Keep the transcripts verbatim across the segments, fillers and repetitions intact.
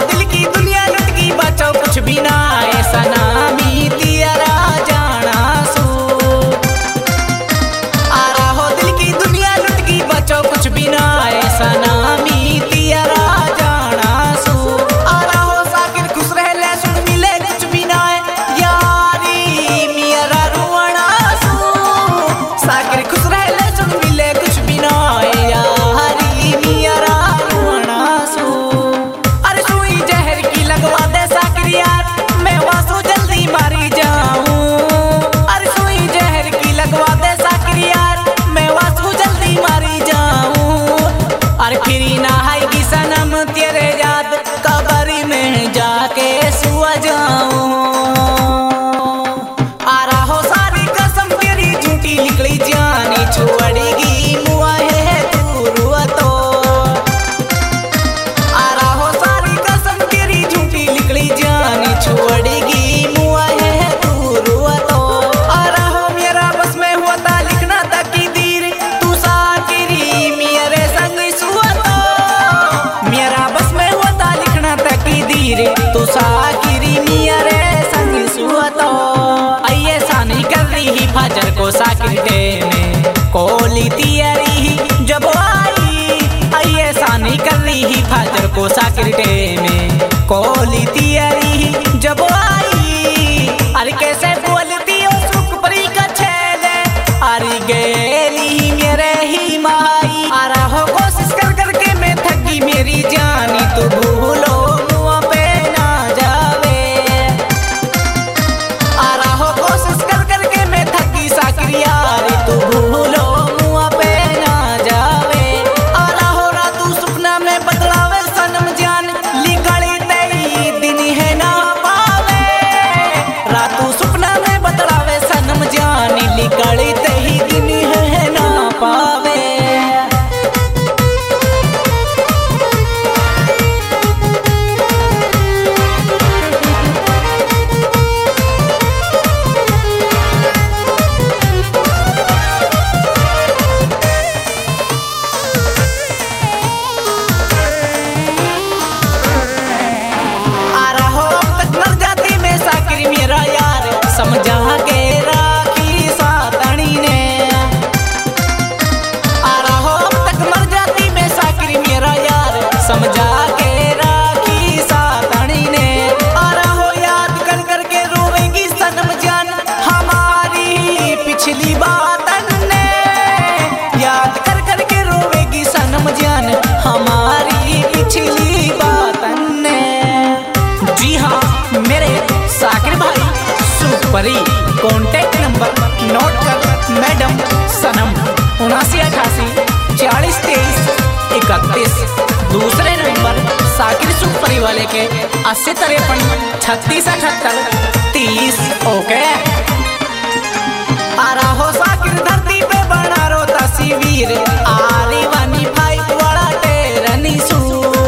दिल की दुनिया लुट गई बचाओ कुछ भी ना ऐसा नामी तेरा जाना सू। आ रहा दिल की दुनिया लुट गई बचाओ कुछ भी ना ऐसा नामी तेरा जाना सू। आ रहा साकिर खुश रह ले सुन मिले कुछ भी ना यारी मेरा रुआना सू। साकिर खुश रह ले सुन मिले कुछ भी ना यारी मेरा रुआना सू। अरे सुई जहर की लगवा दे साकिर यार मैं वासु जल्दी मारी जाऊं। अरे सुई जहर की लगवा दे साकिर यार मैं वासु जल्दी मारी जाऊं। अरे फिरी ना आएगी सनम तेरे याद कब्र में जाके सुआ जाऊं। आ रहा सारी कसम तेरी झूठी निकली जानी छोड़ेगी मुआ है तू रुआ तो। आ रहा सारी कसम तेरी झूठी निकली जानी छोड़ेगी मुआ है तू रुआ तो। आ रहा मेरा बस में हुआ था लिखना था की दीर तू साकिरी मेरे संग सुआ तो। मेरा बस में हुआ था लिखना था की दीर तू साकिरी मेरे संग सुआ तो। आइए सानी कर रही फजर को साकिर डे में कोली तियरी जब आई। आइए सानी कर रही फजर को साकिर डे में कोली तियरी जब आई। अरे कैसे बोलती हो सुख परी का छेले अरे गेली मेरे ही माई। आ रहा कोशिश कर करके मैं थकी मेरी जानी तू भूलो मुआ पे ना जावे। आ रहा कोशिश कर करके मैं थकी साकिर यार तू भूलो मुआ पे ना जावे। आ रहा रातू सपना में बदलावे सनम जान लिगड़ी तेरी दिन है ना पावे। रातू सपना में बदलावे सनम जान लिगड़ी तेरी दिन है ना पावे। आ रहा अब तक मर जाती मैं साकिर मेरा यार समझा के राखी सातनी ने। आ रहा अब तक मर जाती मैं साकिर मेरा यार समझा के राखी सातनी ने। आ रहा याद कर करके रोवेंगी सनम जान हमारी पिछली बातन ने। याद कर करके रोवेगी सनम जान हमारी पिछली बातन ने। जी हाँ मेरे साकिर भाई सुपरी कॉन्टेक्ट नंबर नोट कर मैडम सनम उनासी अठासी चालीस तेईस इकतीस। दूसरे नंबर साकिर सुपरी वाले के अस्सी तिरपन छत्तीस अठहत्तर तीस। ओके आ रहा साकिर धरती पे बना रो तस्वीर आरी वानी भाई वाला टेरनी सू।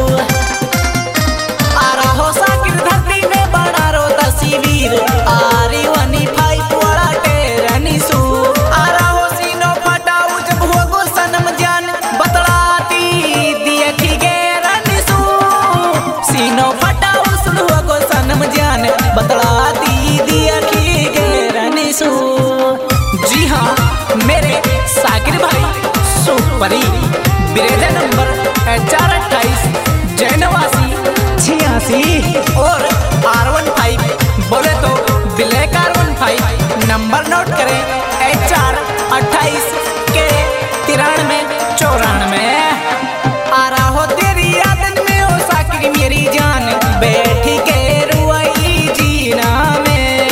आ रहा साकिर धरती में बना रो तस्वीर आरी वानी भाई वाला टेरनी सू। आ रहा सीनो फटाऊ जब हो गो सनम जान बतलाती दिया की गेरनी सू। सीनो फटाऊ सुन हो गो सनम जान बतलाती दिया की गेरनी सू। जी हाँ मेरे साकिर भाई सुपरी बिरेजा नंबर चार अट्ठाईस जैनवासी छियासी और आर वन फाइव बोले तो black R one five number note करें एच आर अट्ठाईस के तिरानवे चौरानवे। आ रहा हो तेरी यादन में हो साकिर मेरी जान बैठी के रुआई जीना में।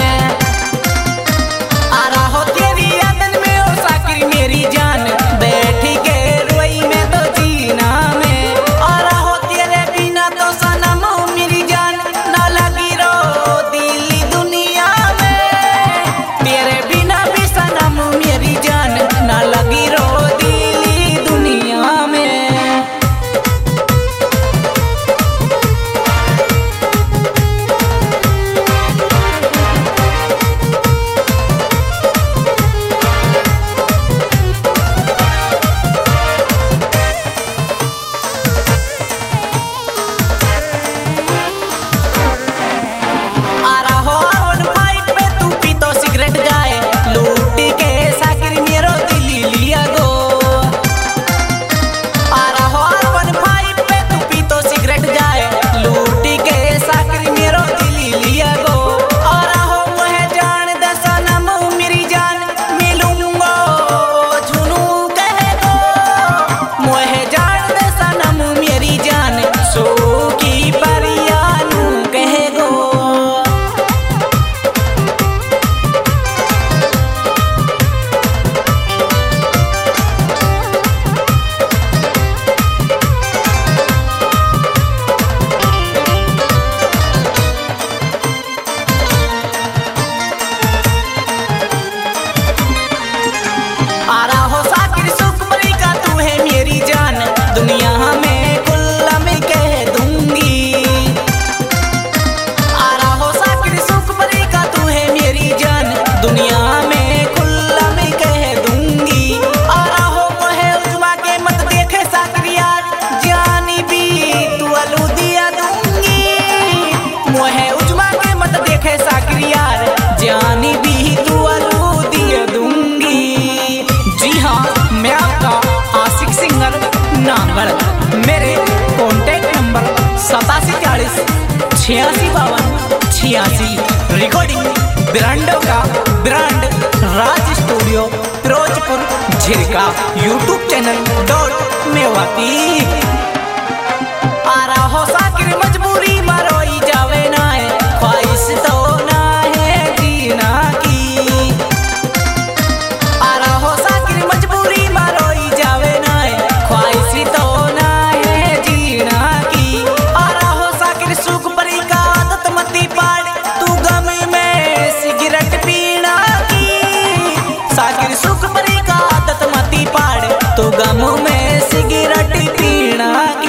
आ रहा हो तेरी यादन में हो साकिर मेरी जान बैठी के रुआई में तो जीना में। छियासी बावन छियासी। रिकॉर्डिंग ब्रांडों का brand Raj studio Firozpur Jhirka. YouTube channel dot Mewati. आ रहा हो साकिर मजबूरी मरोई जावे ना है, ख्वाहिश तो ना है जीना की। आ रहा हो साकिर मजबूरी मरोई जावे ना है, ख्वाहिश तो ना है जीना की। आ रहा हो साकिर सुख परी का आदत मती पाड़, तू गम में सिगरेट पीना की। साकिर सुख परी का आदत मती पाड़, तू गम में सिगरेट पीना की।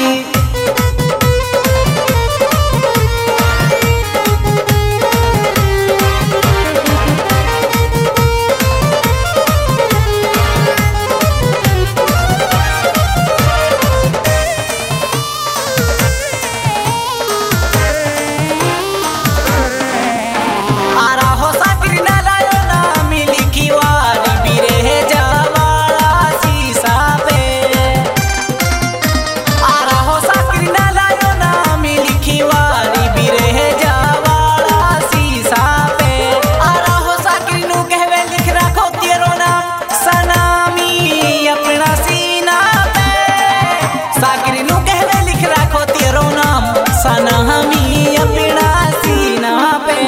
सनहमी अपना सीना पे।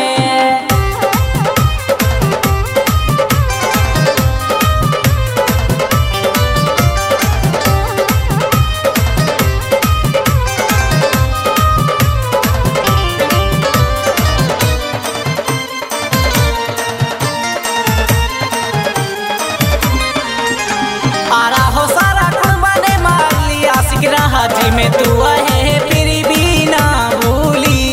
आ रहा हो सारा कुर्बा ने मार लिया सिगरा हाजी में तू है फिर भी ना भूली।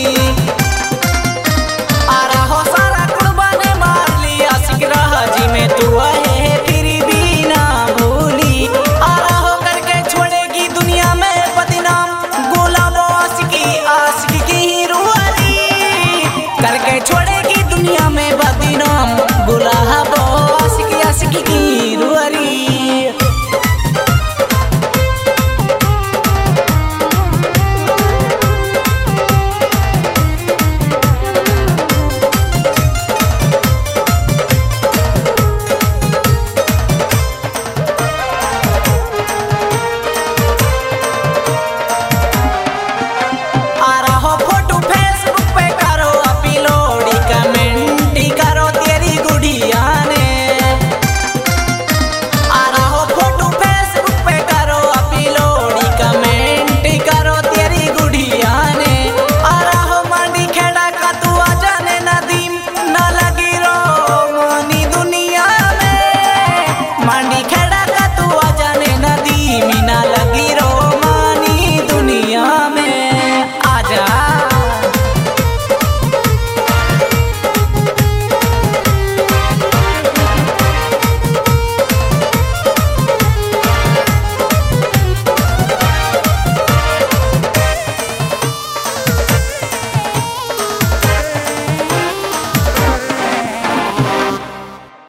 आ रहा हो सारा कुर्बा ने मार लिया सिगरा हाजी में तू है फिर भी ना भूली। आ रहा हो करके छोड़ेगी दुनिया में बदनाम, गुलाबो आशिकी आशिकी की रूहानी करके छोड़ेगी दुनिया में